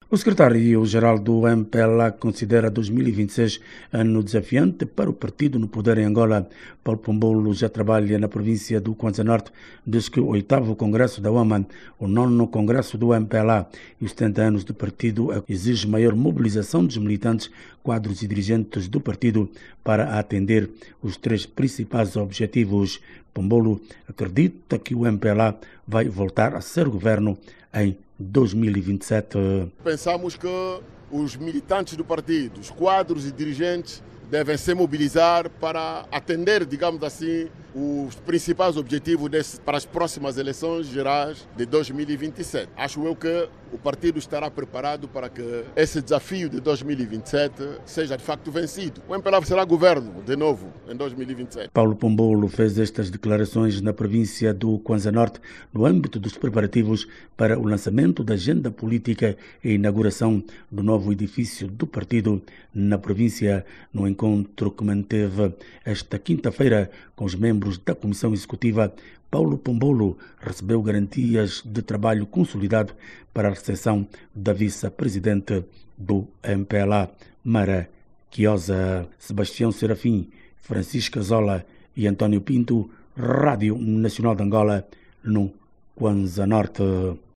O secretário-geral do MPLA considera 2026 ano desafiante para o partido no poder em Angola. Paulo Pombolo já trabalha na província do Kwanza Norte desde que o 8º Congresso da UAMA, o 9º Congresso do MPLA e os 70 anos do partido exige maior mobilização dos militantes, quadros e dirigentes do partido para atender os 3 principais objetivos. Pombolo acredita que o MPLA vai voltar a ser governo em 2027. Pensamos que os militantes do partido, os quadros e dirigentes devem se mobilizar para atender, digamos assim, os principais objetivos para as próximas eleições gerais de 2027. Acho eu que o partido estará preparado para que esse desafio de 2027 seja de facto vencido. O MPLA será governo de novo em 2027. Paulo Pombolo fez estas declarações na província do Kwanza Norte no âmbito dos preparativos para o lançamento da agenda política e inauguração do novo edifício do partido na província, no encontro que manteve esta quinta-feira com os membros da Comissão Executiva. Paulo Pombolo recebeu garantias de trabalho consolidado para a recepção da vice-presidente do MPLA, Mara Quiosa. Sebastião Serafim, Francisca Zola e António Pinto, Rádio Nacional de Angola, no Kwanza Norte.